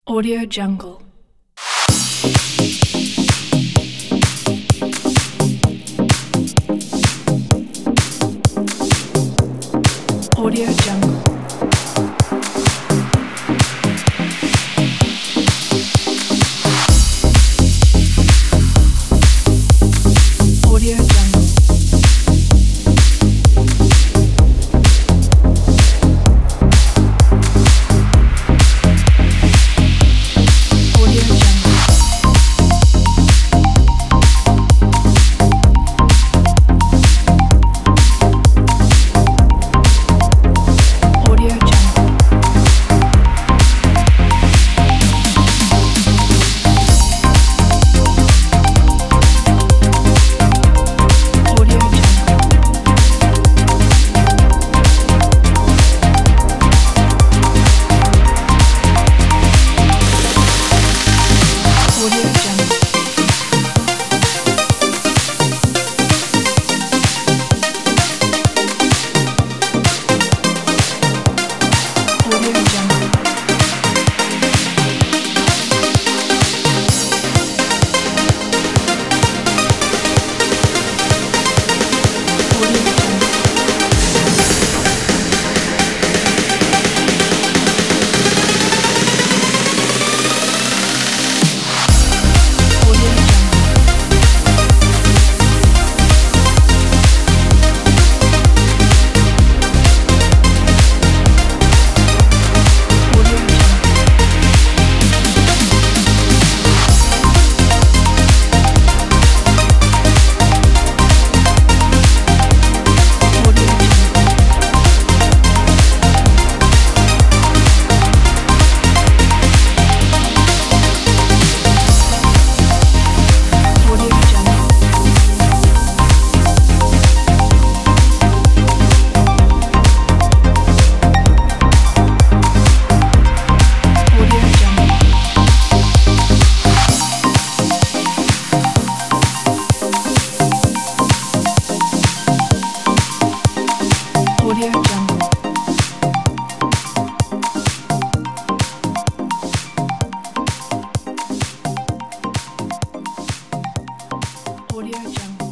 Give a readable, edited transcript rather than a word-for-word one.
Audio Jungle. Audio Jungle. Audio Jungle. Audio Jungle. Audio Jungle. Audio Jungle. Audio Jungle. Audio Jungle. Audio Jungle. Audio Jungle. Audio Jungle. Audio Jungle. Audio Jungle. Audio Jungle. Audio Jungle. Audio Jungle.